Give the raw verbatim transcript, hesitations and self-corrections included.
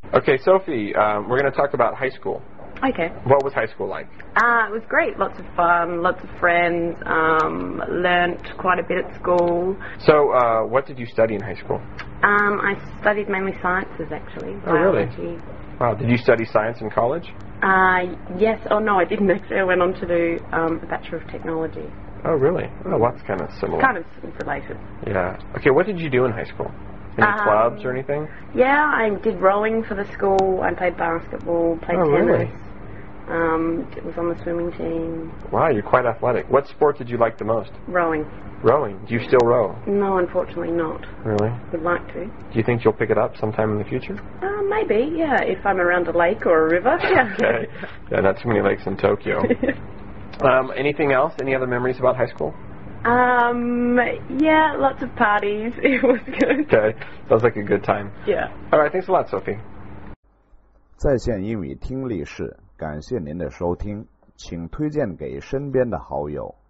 Okay, Sophie, um, we're going to talk about high school. Okay. What was high school like? Uh, it was great. Lots of fun, lots of friends, um, learnt quite a bit at school. So, uh, what did you study in high school? Um, I studied mainly sciences, actually. Oh, really? Biology. Wow, did you study science in college? Uh, yes. Oh, no, I didn't actually. I went on to do um, a Bachelor of Technology. Oh, really? Oh, well, that's kind of similar. Kind of related. Yeah. Okay, what did you do in high school? Any um, clubs or anything? Yeah, I did rowing for the school. I played basketball, played oh, tennis. Really? Um, was on the swimming team. Wow, you're quite athletic. What sport did you like the most? Rowing. Rowing. Do you still row? No, unfortunately not. Really? Would like to. Do you think you'll pick it up sometime in the future? Uh, maybe, yeah, if I'm around a lake or a river. Yeah. Okay. Yeah, not too many lakes in Tokyo. um, anything else? Any other memories about high school? Um, yeah, lots of parties. It was good. Okay. Sounds like a good time. Yeah. All right, thanks a lot, Sophie. 在线英语听力室，感谢您的收听，请推荐给身边的好友。